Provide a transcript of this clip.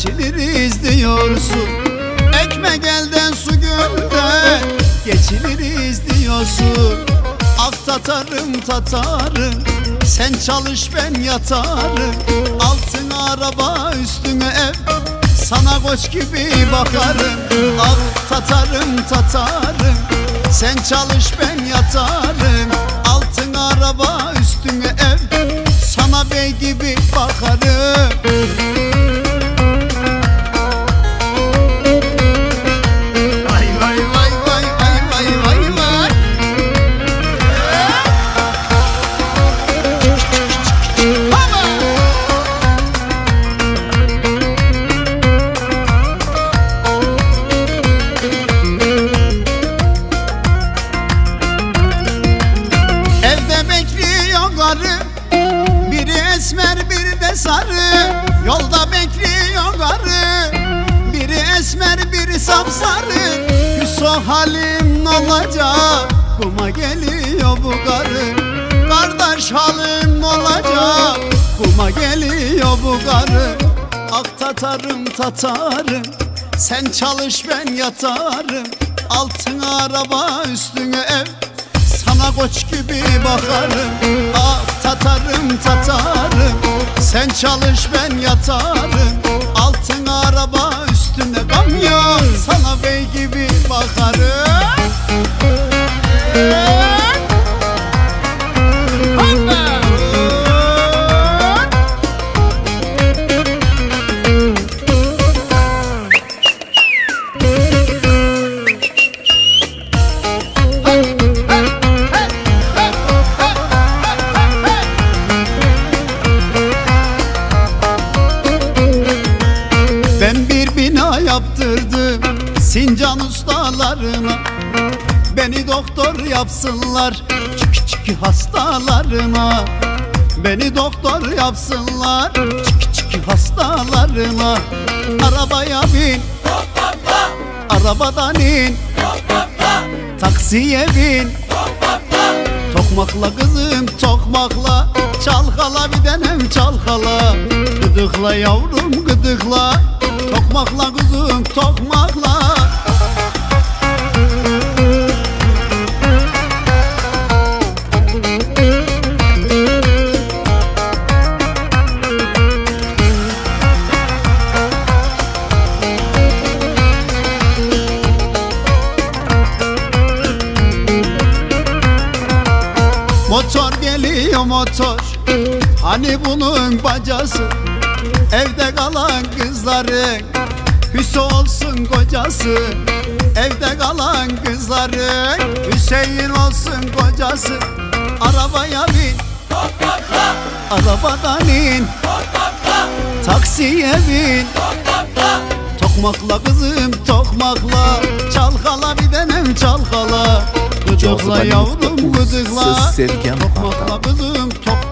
geçiniriz diyorsun. Ekmek elden su gölden geçiniriz diyorsun. Ak tatarım tatarım, sen çalış ben yatarım. Altın araba üstüne ev, sana koç gibi bakarım. Ak tatarım tatarım, sen çalış ben yatarım. Altın araba üstüne ev, sana bey gibi bakarım. Vay vay vay vay vay vay vay vay. Baba! Evde bekliyor karı, biri esmer biri de sarı. Yolda bekliyor karı, biri esmer biri sapsarı. Yusuf halim ne olacak, kuma geliyor bu karı. Kardeş halim ne olacak, kuma geliyor bu karı. Ak tatarım tatarım, sen çalış ben yatarım. Altın araba üstüne ev, sana koç gibi bakarım. Ah tatarım tatarım, sen çalış ben yatarım. Altın araba üstüne kamyon, sana bey gibi bakarım. Ben bir bina yaptırdım Sincan ustalarına. Beni doktor yapsınlar çıkı çıkı hastalarıma. Beni doktor yapsınlar çıkı çıkı hastalarıma. Arabaya bin, arabadan in, taksiye bin. Tokmakla kızım tokmakla, çalkala bir denem çalkala. Gıdıkla yavrum gıdıkla, tokmakla kızım tokmakla. Motor geliyor motor, hani bunun bacası. Evde kalan kızların Hüsnü olsun kocası. Evde kalan kızların Hüseyin olsun kocası. Arabaya bin, arabadan in, taksiye bin. Tokmakla kızım tokmakla, çalkala bir denem çalkala. Gıdıkla yavrum gıdıkla, tokmakla kızım tokmakla.